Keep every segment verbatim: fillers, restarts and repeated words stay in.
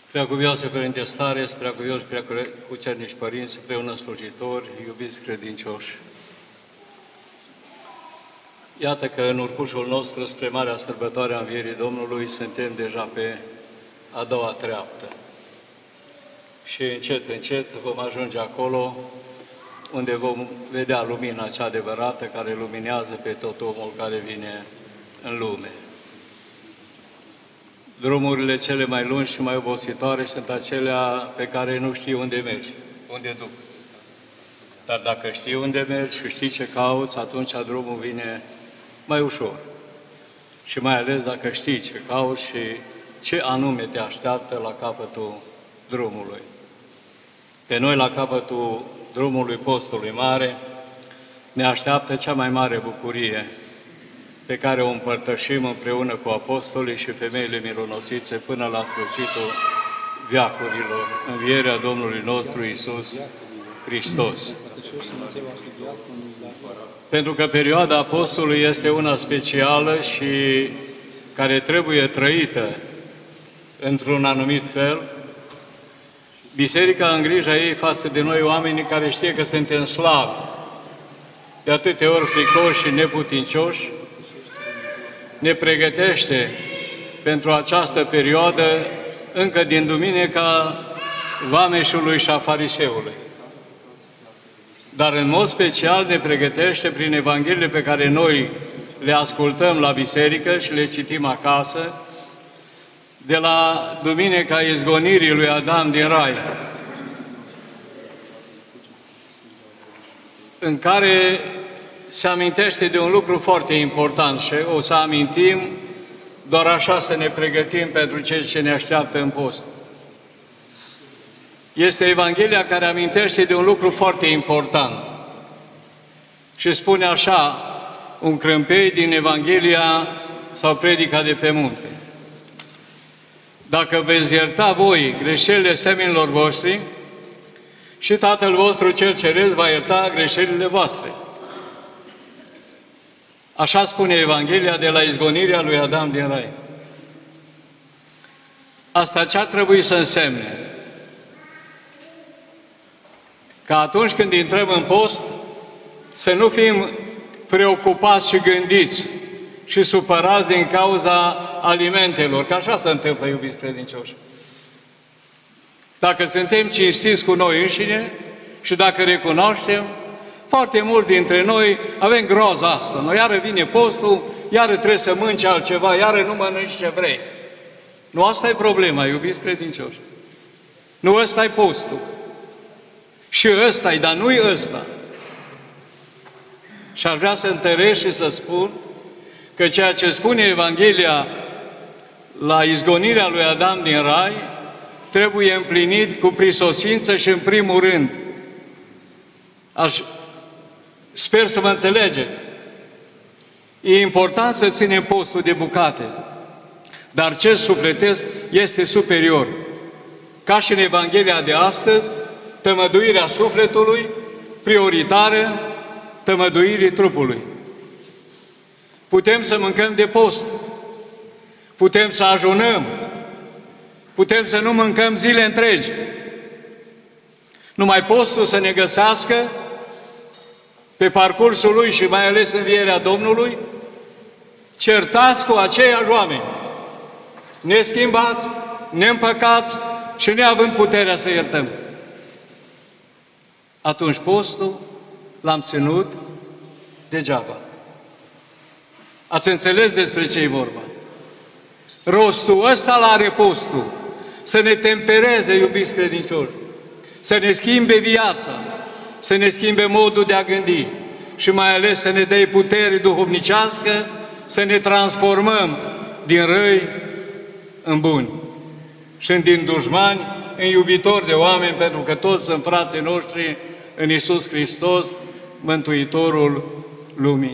Preacuvioasă Părinte Stareț, preacuvioși, preacucernici părinți, împreună slujitori, iubiți credincioși. Iată că în urcușul nostru spre Marea Sărbătoare a Învierii Domnului suntem deja pe a doua treaptă. Și încet, încet vom ajunge acolo unde vom vedea lumina cea adevărată care luminează pe tot omul care vine în lume. Drumurile cele mai lungi și mai obositoare sunt acelea pe care nu știi unde mergi, unde duc. Dar dacă știi unde mergi și știi ce cauți, atunci drumul vine mai ușor. Și mai ales dacă știi ce cauți și ce anume te așteaptă la capătul drumului. Pe noi, la capătul drumului postului mare, ne așteaptă cea mai mare bucurie pe care o împărtășim împreună cu apostolii și femeile mironosițe până la sfârșitul veacurilor, învierea Domnului nostru Iisus Hristos. Pentru că perioada apostolului este una specială și care trebuie trăită într-un anumit fel, Biserica în grija ei față de noi, oamenii care știe că suntem slabi, de atâtea ori fricoși și neputincioși, ne pregătește pentru această perioadă încă din duminica vameșului și a fariseului. Dar în mod special ne pregătește prin Evangheliile pe care noi le ascultăm la biserică și le citim acasă, de la duminica izgonirii lui Adam din Rai, în care se amintește de un lucru foarte important și o să amintim doar așa să ne pregătim pentru ceea ce ne așteaptă în post. Este Evanghelia care amintește de un lucru foarte important și spune așa un crâmpei din Evanghelia sau predica de pe munte. Dacă veți ierta voi greșelile seminilor voștri, și Tatăl vostru cel Ceresc va ierta greșelile voastre. Așa spune Evanghelia de la izgonirea lui Adam din Rai. Asta ce ar trebui să însemne? Că atunci când intrăm în post, să nu fim preocupați și gândiți și supărați din cauza alimentelor, că așa se întâmplă, iubiți credincioși. Dacă suntem cinstiți cu noi înșine și dacă recunoaștem, foarte mulți dintre noi avem groza asta. Noi iară vine postul, iară trebuie să mănânci altceva, iară nu mănânci ce vrei. Nu asta e problema, iubiți credincioși. Nu ăsta e postul. Și ăsta e, dar nu-i ăsta. Și aș vrea să întăresc și să spun că ceea ce spune Evanghelia la izgonirea lui Adam din Rai trebuie împlinit cu prisosință și în primul rând. Aș, sper să mă înțelegeți. E important să ținem postul de bucate, dar cel sufletesc este superior. Ca și în Evanghelia de astăzi, tămăduirea sufletului, prioritară, tămăduirii trupului. Putem să mâncăm de post, putem să ajunăm, putem să nu mâncăm zile întregi. Numai postul să ne găsească pe parcursul lui și mai ales învierea Domnului, certați cu aceiași oameni, neschimbați, neîmpăcați și neavând puterea să iertăm. Atunci postul l-am ținut degeaba. Ați înțeles despre ce e vorba? Rostul ăsta l-are postul, să ne tempereze, iubiți credincioși, să ne schimbe viața, să ne schimbe modul de a gândi și mai ales să ne dea putere duhovnicească, să ne transformăm din răi în buni și din dușmani în iubitori de oameni, pentru că toți sunt frații noștri în Iisus Hristos, Mântuitorul lumii.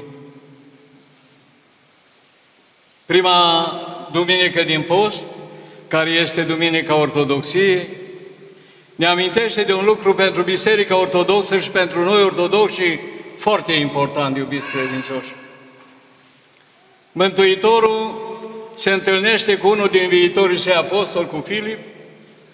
Prima duminică din post, care este Duminica Ortodoxiei, ne amintește de un lucru pentru Biserica Ortodoxă și pentru noi ortodoxi foarte important, iubiți credincioși. Mântuitorul se întâlnește cu unul din viitorii săi apostoli, cu Filip,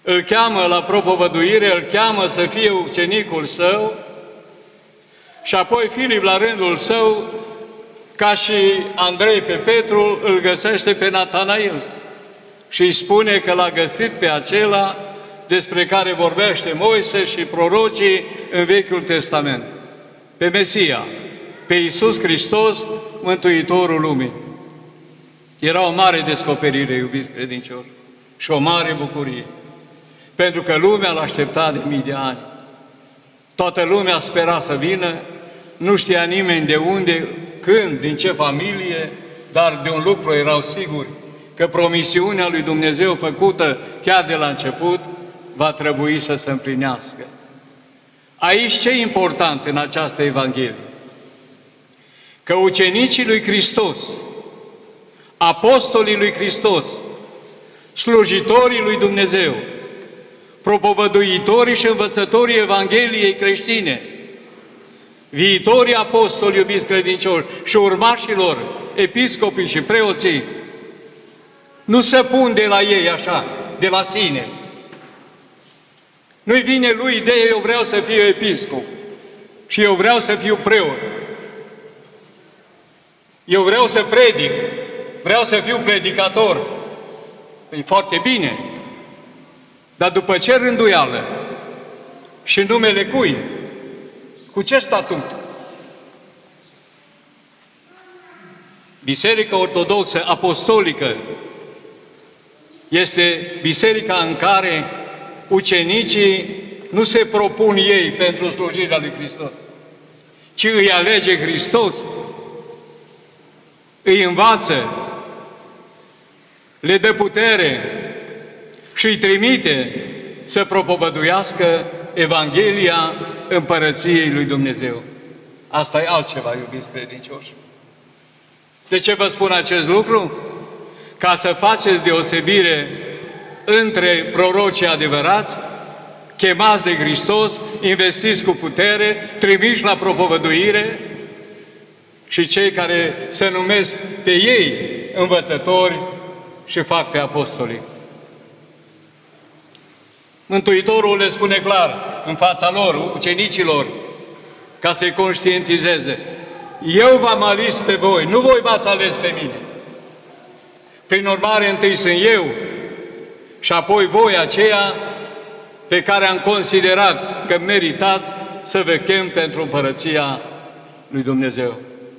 îl cheamă la propovăduire, îl cheamă să fie ucenicul său și apoi Filip, la rândul său, ca și Andrei pe Petru, îl găsește pe Natanail și îi spune că l-a găsit pe acela despre care vorbește Moise și prorocii în Vechiul Testament, pe Mesia, pe Iisus Hristos, Mântuitorul lumii. Era o mare descoperire, iubiți credincioși, și o mare bucurie, pentru că lumea l-aștepta de mii de ani. Toată lumea spera să vină, nu știa nimeni de unde, când, din ce familie, dar de un lucru erau siguri, că promisiunea lui Dumnezeu făcută chiar de la început va trebui să se împlinească. Aici ce e important în această Evanghelie? Că ucenicii lui Hristos, apostolii lui Hristos, slujitorii lui Dumnezeu, propovăduitorii și învățătorii Evangheliei creștine, viitorii apostoli, iubiți credincioși, și urmașilor, episcopii și preoții, nu se pun de la ei așa, de la sine. Nu-i vine lui ideea, eu vreau să fiu episcop și eu vreau să fiu preot. Eu vreau să predic, vreau să fiu predicator. E foarte bine. Dar după ce rânduială și numele cui? Cu ce statut? Biserica Ortodoxă Apostolică este biserica în care ucenicii nu se propun ei pentru slujirea lui Hristos, ci îi alege Hristos, îi învață, le dă putere și îi trimite să propovăduiască Evanghelia Împărăției lui Dumnezeu. Asta e altceva, iubiți credincioși. De ce vă spun acest lucru? Ca să faceți deosebire între prorocii adevărați, chemați de Hristos, investiți cu putere, trimiși la propovăduire, și cei care se numesc pe ei învățători și fac pe apostoli. Mântuitorul le spune clar în fața lor, ucenicilor, ca să-i conștientizeze: eu v-am ales pe voi, nu voi m-ați ales pe mine. Prin urmare, întâi sunt eu și apoi voi aceia pe care am considerat că meritați să vă chem pentru împărăția lui Dumnezeu.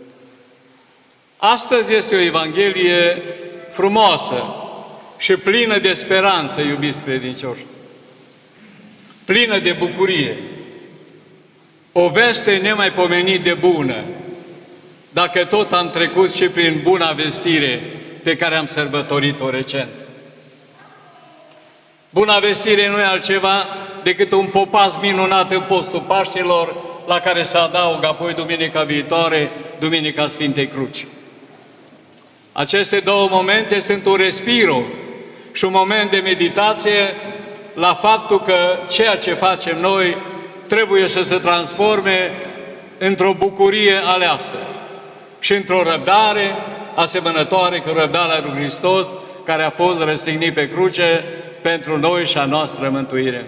Astăzi este o Evanghelie frumoasă și plină de speranță, iubiți credincioși, plină de bucurie. O veste nemaipomenit de bună, dacă tot am trecut și prin buna vestire pe care am sărbătorit-o recent. Buna vestire nu e altceva decât un popas minunat în postul Paștilor, la care se adaugă apoi duminica viitoare, Duminica Sfintei Cruci. Aceste două momente sunt un respiro și un moment de meditație la faptul că ceea ce facem noi trebuie să se transforme într-o bucurie aleasă și într-o răbdare asemănătoare cu răbdarea lui Hristos, care a fost răstignit pe cruce pentru noi și a noastră mântuire.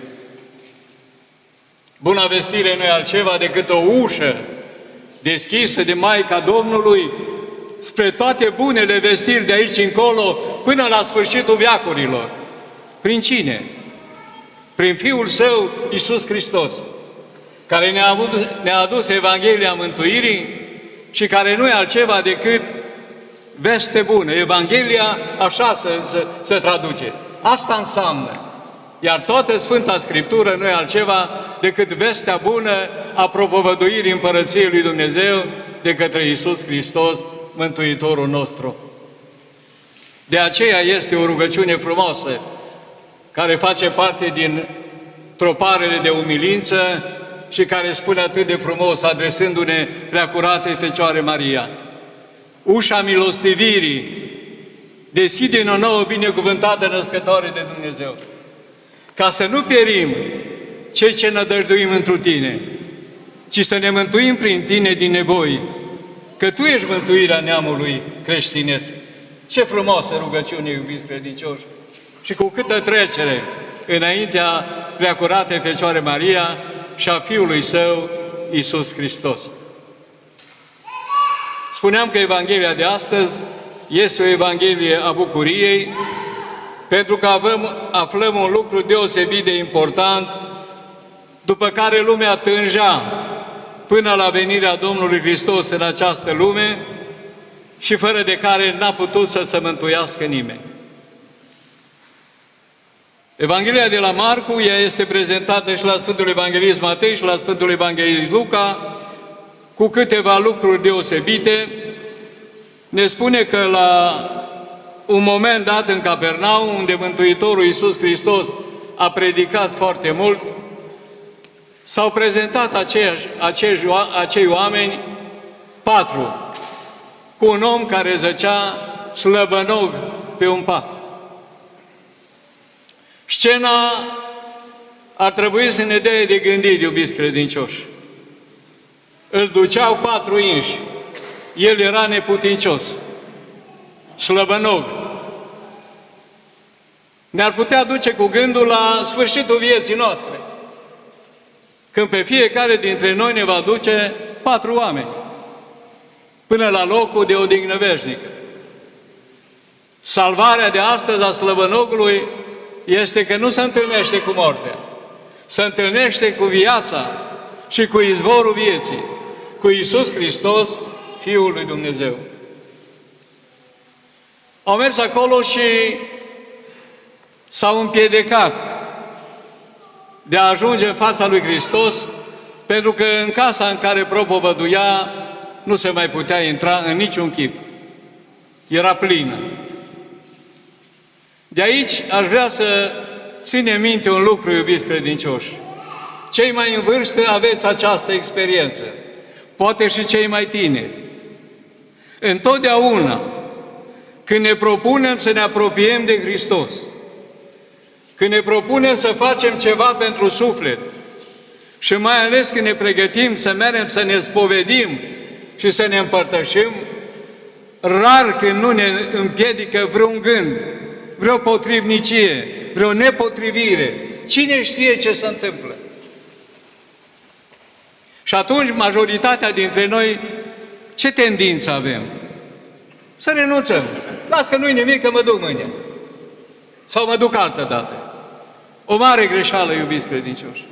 Buna vestire nu e altceva decât o ușă deschisă de Maica Domnului spre toate bunele vestiri de aici încolo, până la sfârșitul veacurilor. Prin cine? Prin Fiul Său, Iisus Hristos, care ne-a adus, ne-a adus Evanghelia Mântuirii și care nu e altceva decât veste bună. Evanghelia așa se, se, se traduce. Asta înseamnă. Iar toată Sfânta Scriptură nu e altceva decât vestea bună a propovăduirii Împărăției lui Dumnezeu de către Iisus Hristos, Mântuitorul nostru. De aceea este o rugăciune frumoasă, care face parte din troparele de umilință și care spune atât de frumos, adresându-ne Preacuratei Fecioare Maria: ușa milostivirii, deschide-ne o nouă binecuvântată născătoare de Dumnezeu, ca să nu pierim cei ce nădăjduim întru Tine, ci să ne mântuim prin Tine din nevoi, că Tu ești mântuirea neamului creștinesc. Ce frumoasă rugăciune, iubiți credincioși! Și cu câtă trecere înaintea Preacuratei Fecioare Maria și a Fiului Său, Iisus Hristos. Spuneam că Evanghelia de astăzi este o Evanghelie a bucuriei, pentru că avem, aflăm un lucru deosebit de important, după care lumea tângea până la venirea Domnului Hristos în această lume și fără de care n-a putut să se mântuiască nimeni. Evanghelia de la Marcu, ea este prezentată și la Sfântul Evanghelist Matei și la Sfântul Evanghelist Luca, cu câteva lucruri deosebite. Ne spune că la un moment dat în Capernaum, unde Mântuitorul Iisus Hristos a predicat foarte mult, s-au prezentat aceiași, acei, acei oameni, patru, cu un om care zăcea slăbănog pe un pat. Scena ar trebui să ne dea de gândit, iubiți credincioși. Îl duceau patru inși. El era neputincios, slăbănog. Ne-ar putea duce cu gândul la sfârșitul vieții noastre, când pe fiecare dintre noi ne va duce patru oameni până la locul de odihnă veșnică. Salvarea de astăzi a slăbănogului este că nu se întâlnește cu moartea, se întâlnește cu viața și cu izvorul vieții, cu Iisus Hristos, Fiul lui Dumnezeu. Au mers acolo și s-au împiedicat de a ajunge în fața lui Hristos, pentru că în casa în care propovăduia nu se mai putea intra în niciun chip. Era plină. De aici aș vrea să ținem minte un lucru, iubiți credincioși. Cei mai în vârstă aveți această experiență, poate și cei mai tineri. Întotdeauna, când ne propunem să ne apropiem de Hristos, când ne propunem să facem ceva pentru suflet și mai ales când ne pregătim să mergem să ne spovedim și să ne împărtășim, rar când nu ne împiedică vreun gând, vreo potrivnicie, vreo nepotrivire. Cine știe ce se întâmplă? Și atunci majoritatea dintre noi, ce tendință avem? Să renunțăm. Las că nu-i nimic, că mă duc mâine. Sau mă duc altă dată. O mare greșeală, iubiți credincioși.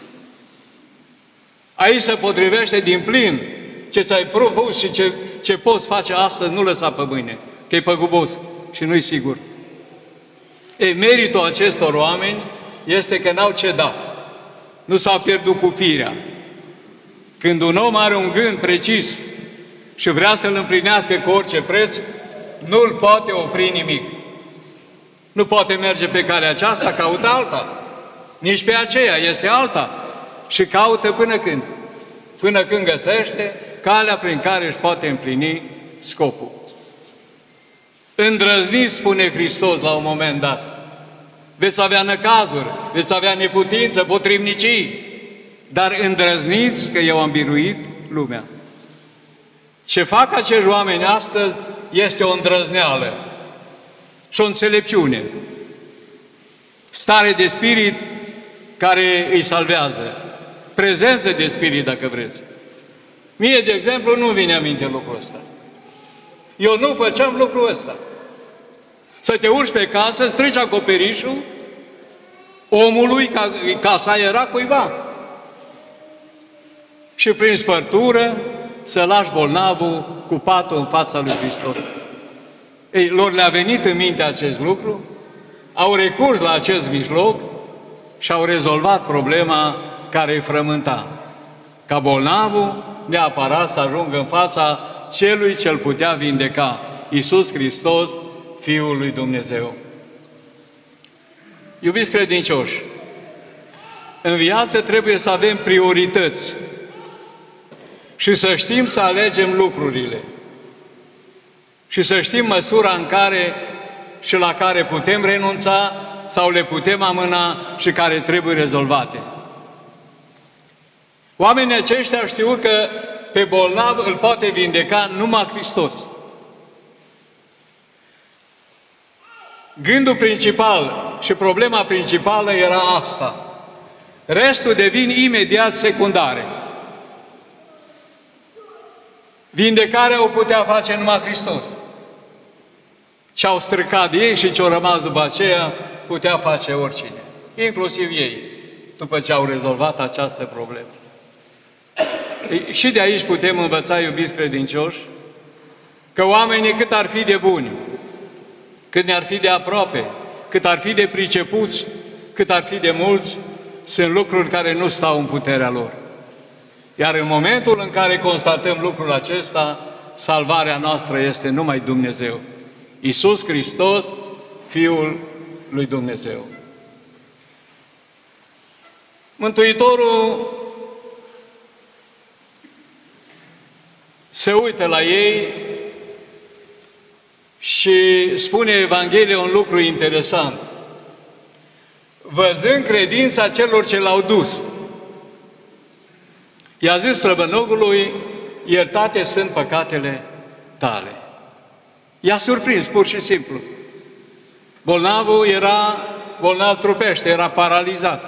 Aici se potrivește din plin ce ți-ai propus și ce, ce poți face astăzi, nu lăsa pe mâine, că e păgubos și nu-i sigur. Ei, meritul acestor oameni este că n-au cedat. Nu s-au pierdut cu firea. Când un om are un gând precis și vrea să-l împlinească cu orice preț, nu-l poate opri nimic. Nu poate merge pe calea aceasta, caută alta. Nici pe aceea, este alta. Și caută până când? Până când găsește calea prin care își poate împlini scopul. Îndrăzniți, spune Hristos la un moment dat. Veți avea năcazuri, veți avea neputință, potrivnicii, dar îndrăzniți că eu am biruit lumea. Ce fac acești oameni astăzi este o îndrăzneală și o înțelepciune. Stare de spirit care îi salvează. Prezență de spirit, dacă vreți. Mie, de exemplu, nu vine aminte lucrul ăsta. Eu nu făceam lucrul ăsta. Să te urci pe casă, strici acoperișul omului, ca casa era cuiva. Și prin spărtură să lași bolnavul cu patul în fața lui Hristos. Ei, lor le-a venit în minte acest lucru, au recurs la acest mijloc și au rezolvat problema care îi frământa. Ca bolnavul neapărat să ajungă în fața celui ce îl putea vindeca, Iisus Hristos, Fiul lui Dumnezeu. Iubiți credincioși, în viață trebuie să avem priorități și să știm să alegem lucrurile și să știm măsura în care și la care putem renunța sau le putem amâna și care trebuie rezolvate. Oamenii aceștia știu că pe bolnav îl poate vindeca numai Hristos. Gândul principal și problema principală era asta. Restul devin imediat secundare. Vindecarea o putea face numai Hristos. Ce-au stricat ei și ce-au rămas după aceea putea face oricine, inclusiv ei, după ce au rezolvat această problemă. Și de aici putem învăța, iubiți credincioși, că oamenii cât ar fi de buni, cât ne-ar fi de aproape, cât ar fi de pricepuți, cât ar fi de mulți, sunt lucruri care nu stau în puterea lor. Iar în momentul în care constatăm lucrul acesta, salvarea noastră este numai Dumnezeu. Iisus Hristos, Fiul lui Dumnezeu. Mântuitorul se uită la ei și spune Evanghelia un lucru interesant. Văzând credința celor ce l-au dus, i-a zis slăbănogului, iertate sunt păcatele tale. I-a surprins, pur și simplu. Bolnavul era bolnav trupește, era paralizat.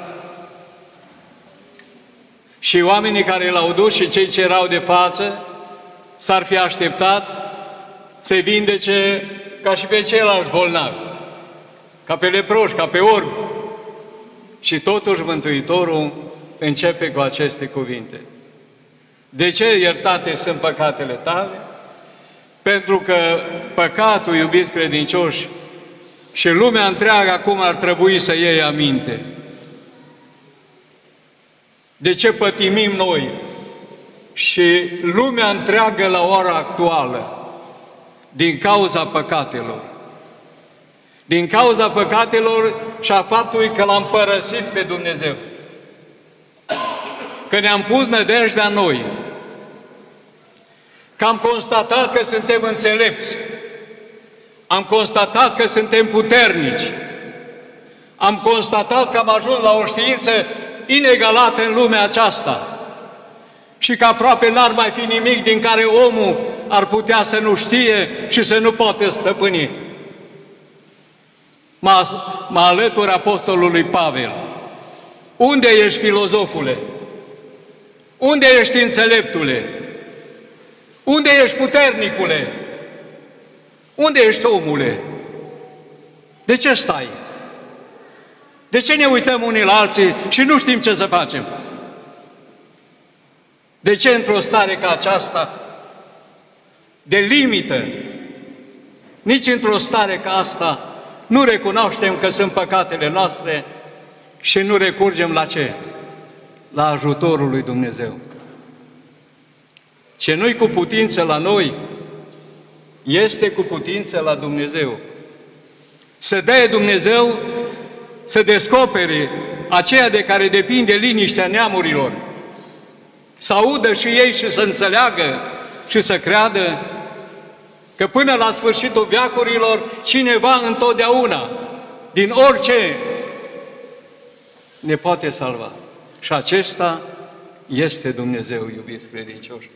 Și oamenii care l-au dus și cei ce erau de față s-ar fi așteptat să-i vindece ca și pe ceilalți bolnavi, ca pe leproși, ca pe orbi. Și totuși Mântuitorul începe cu aceste cuvinte. De ce iertate sunt păcatele tale? Pentru că păcatul, iubiți credincioși, și lumea întreagă acum ar trebui să iei aminte. De ce pătimim noi și lumea întreagă la ora actuală? Din cauza păcatelor. Din cauza păcatelor și a faptului că l-am părăsit pe Dumnezeu. Că ne-am pus nădejdea noi. Că am constatat că suntem înțelepți. Am constatat că suntem puternici. Am constatat că am ajuns la o știință inegalată în lumea aceasta. Și că aproape n-ar mai fi nimic din care omul ar putea să nu știe și să nu poată stăpâni. Mă, mă alătur apostolului Pavel. Unde ești, filozofule? Unde ești, înțeleptule? Unde ești, puternicule? Unde ești, omule? De ce stai? De ce ne uităm unii la alții și nu știm ce să facem? De ce într-o stare ca aceasta, de limită, nici într-o stare ca asta, nu recunoaștem că sunt păcatele noastre și nu recurgem la ce? La ajutorul lui Dumnezeu. Ce nu-i cu putință la noi, este cu putință la Dumnezeu. Să dea Dumnezeu să descopere aceea de care depinde liniștea neamurilor, să audă și ei și să înțeleagă și să creadă că până la sfârșitul veacurilor, cineva întotdeauna, din orice, ne poate salva. Și acesta este Dumnezeu, iubiți credincioși.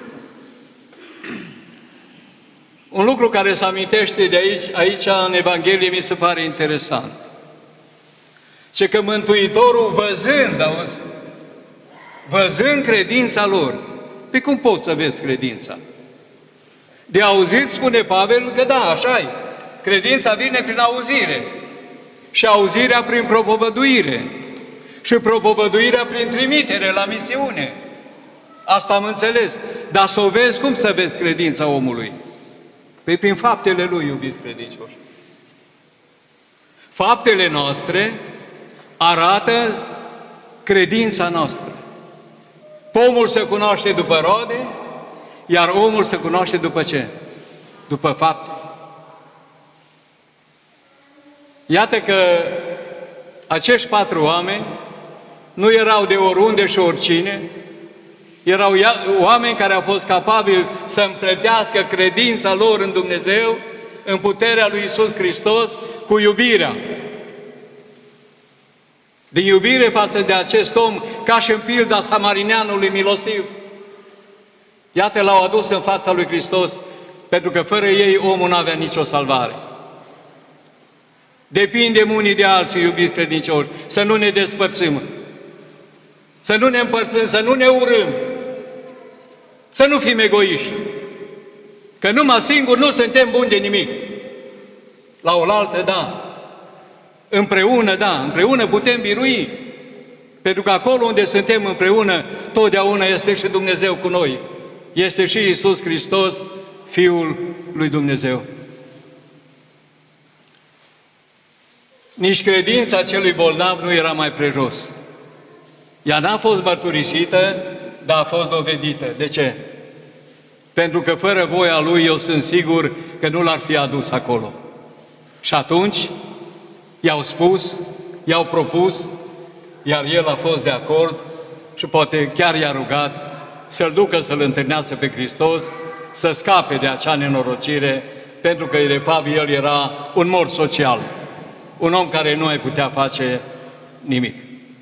Un lucru care se amintește de aici, aici în Evanghelie, mi se pare interesant. Ce că Mântuitorul, văzând, auzi, văzând credința lor, pe cum poți să vezi credința? De auzit, spune Pavel, că da, așa-i. Credința vine prin auzire. Și auzirea prin propovăduire. Și propovăduirea prin trimitere la misiune. Asta am înțeles. Dar să o vezi, cum să vezi credința omului? Păi prin faptele lui, iubiți credincioși. Faptele noastre arată credința noastră. Pomul se cunoaște după roade, iar omul se cunoaște după ce? După fapte. Iată că acești patru oameni nu erau de oriunde și oricine, erau oameni care au fost capabili să împletească credința lor în Dumnezeu, în puterea lui Iisus Hristos, cu iubirea. Din iubire față de acest om, ca și în pilda samarineanului milostiv. Iată, l-au adus în fața lui Hristos, pentru că fără ei omul nu avea nicio salvare. Depindem unii de alții, iubiți credincioși, să nu ne despărțim, să nu ne împărțim, să nu ne urâm, să nu fim egoiști, că numai singur nu suntem buni de nimic. La oaltă, da, împreună, da, împreună putem birui, pentru că acolo unde suntem împreună, totdeauna este și Dumnezeu cu noi. Este și Iisus Hristos, Fiul lui Dumnezeu. Nici credința celui bolnav nu era mai prejos. Ea n-a fost mărturisită, dar a fost dovedită. De ce? Pentru că fără voia Lui, eu sunt sigur că nu l-ar fi adus acolo. Și atunci, i-au spus, i-au propus, iar El a fost de acord și poate chiar i-a rugat să-L ducă să-L întâlnească pe Hristos, să scape de acea nenorocire, pentru că, de fapt, El era un mort social, un om care nu mai putea face nimic.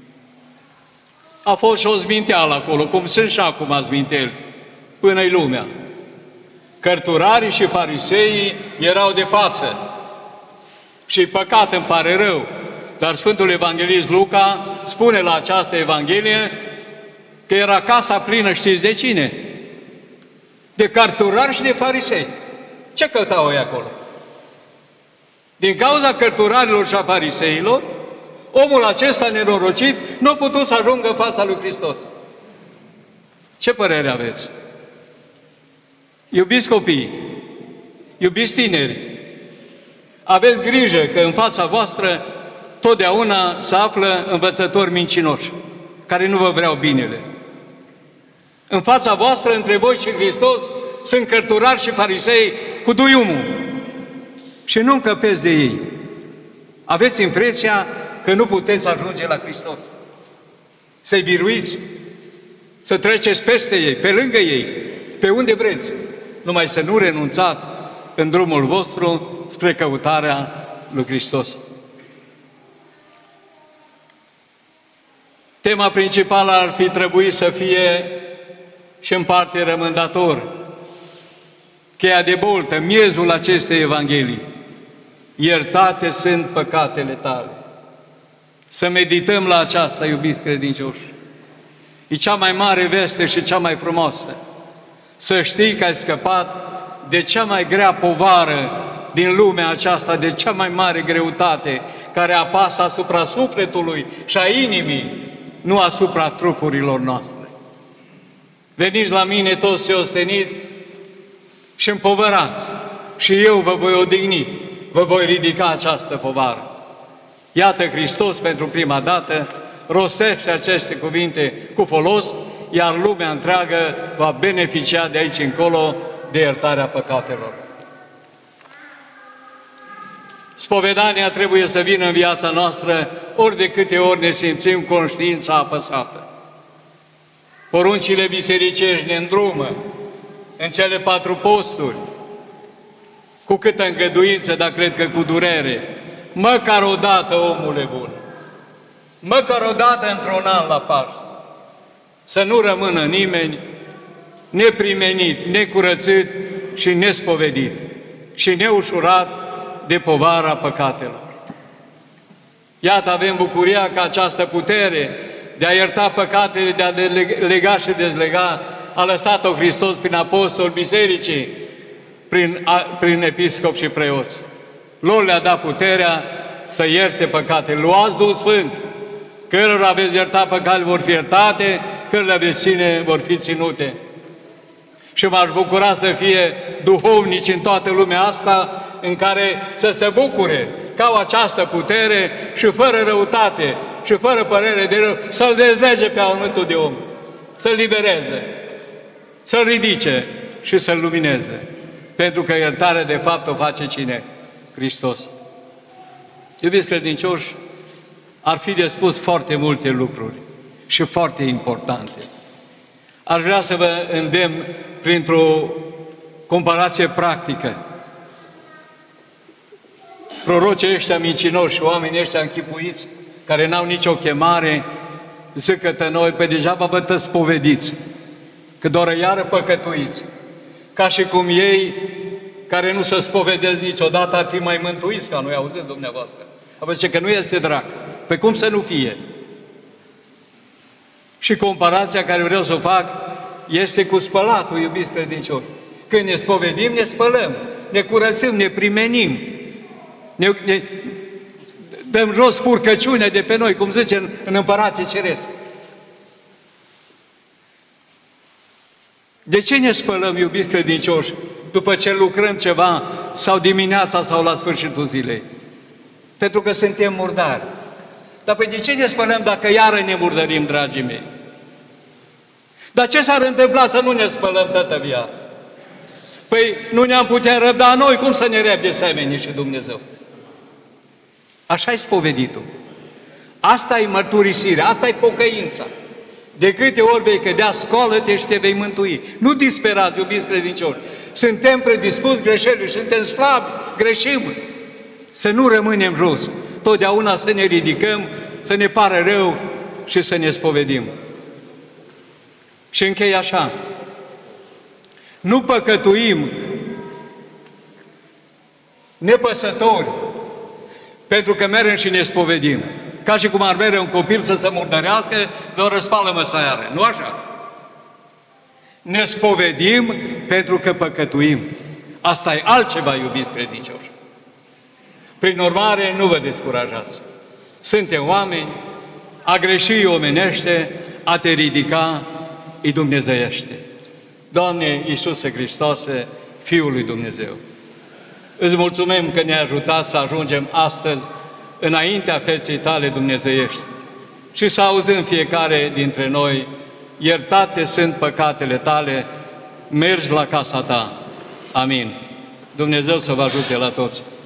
A fost și o zminteală acolo, cum sunt și acum zminteli, până-i lumea. Cărturarii și fariseii erau de față. Și păcat, îmi pare rău, dar Sfântul Evanghelist Luca spune la această Evanghelie că era casa plină, știți de cine? De cărturari și de farisei. Ce căutau ei acolo? Din cauza cărturarilor și a fariseilor, omul acesta nenorocit nu a putut să ajungă în fața lui Hristos. Ce părere aveți? Iubiți copii, iubiți tineri, aveți grijă că în fața voastră totdeauna se află învățători mincinoși, care nu vă vreau binele. În fața voastră, între voi și Hristos, sunt cărturari și farisei cu duiumul și nu încăpeți de ei. Aveți impresia că nu puteți ajunge la Hristos. Să-i biruiți, să treceți peste ei, pe lângă ei, pe unde vreți, numai să nu renunțați în drumul vostru spre căutarea lui Hristos. Tema principală ar fi trebuit să fie și în parte rămândător, cheia de boltă, miezul acestei Evanghelii. Iertate sunt păcatele tale. Să medităm la aceasta, iubiți credincioși. E cea mai mare veste și cea mai frumoasă. Să știi că ai scăpat de cea mai grea povară din lumea aceasta, de cea mai mare greutate care apasă asupra sufletului și a inimii, nu asupra trupurilor noastre. Veniți la mine toți osteniți și împovărați și eu vă voi odihni, vă voi ridica această povară. Iată, Hristos pentru prima dată rostește aceste cuvinte cu folos, iar lumea întreagă va beneficia de aici încolo de iertarea păcatelor. Spovedania trebuie să vină în viața noastră ori de câte ori ne simțim conștiința apăsată. Poruncile bisericești ne îndrumă în cele patru posturi, cu câtă îngăduință, dar cred că cu durere, măcar o dată, omule bun, măcar o dată într-un an la Paște, să nu rămână nimeni neprimenit, necurățit și nespovedit și neușurat de povara păcatelor. Iată, avem bucuria că această putere de a ierta păcatele, de a lega și dezlega, a lăsat-o Hristos prin apostol bisericii, prin, a, prin episcop și preoți. Lor le-a dat puterea să ierte păcatele. Luați Duhul Sfânt, cărora veți ierta păcatele vor fi iertate, cărora veți ține vor fi ținute. Și m-aș bucura să fie duhovnici în toată lumea asta, în care să se bucure că au această putere și fără răutate și fără părere de rău, să-l dezlege pe anumătul de om, să-l libereze, să-l ridice și să-l lumineze. Pentru că iertarea de fapt o face cine? Hristos. Iubiți credincioși, ar fi de spus foarte multe lucruri și foarte importante. Aș vrea să vă îndemn printr-o comparație practică. Prorocii ăștia mincinoși și oamenii ăștia închipuiți, care n-au nicio chemare, zic că noi pe degeaba vă tăspovediți, că doar iară păcătuiți, ca și cum ei, care nu se spovedesc niciodată, ar fi mai mântuiți ca noi, auziți dumneavoastră. Apoi zice că nu este drac. Pe cum să nu fie? Și comparația care vreau să o fac este cu spălatul, iubiți credincioși. Când ne spovedim, ne spălăm, ne curățăm, ne primenim, ne, ne dăm jos furcăciunea de pe noi, cum zice în, în Împăratul Ceresc. De ce ne spălăm, iubiți credincioși, după ce lucrăm ceva, sau dimineața, sau la sfârșitul zilei? Pentru că suntem murdari. Dar păi de ce ne spălăm dacă iară ne murdărim, dragii mei? Dar ce s-ar întâmpla să nu ne spălăm toată viața? Păi nu ne-am putea răbda noi, cum să ne răbde semenii și Dumnezeu? Așa e spoveditul. Asta e mărturisirea, asta e pocăința. De câte ori vei cădea, scoală-te și te vei mântui. Nu disperați, iubiți credincioși. Suntem predispuși greșeli, suntem slabi, greșim. Să nu rămânem jos. Totdeauna să ne ridicăm, să ne pară rău și să ne spovedim. Și închei așa. Nu păcătuim nepăsători pentru că mergem și ne spovedim. Ca și cum ar merge un copil să se murdărească, doar răspală măsaiară. Nu așa? Ne spovedim pentru că păcătuim. Asta e altceva, iubiți credincioși. Prin urmare, nu vă descurajați. Suntem oameni, a greși omenește, a te ridica îi dumnezeiește. Doamne Iisuse Hristoase, Fiul lui Dumnezeu, îți mulțumim că ne-ai ajutat să ajungem astăzi înaintea feței Tale dumnezeiești și să auzim fiecare dintre noi: iertate sunt păcatele Tale, mergi la casa Ta. Amin. Dumnezeu să vă ajute la toți.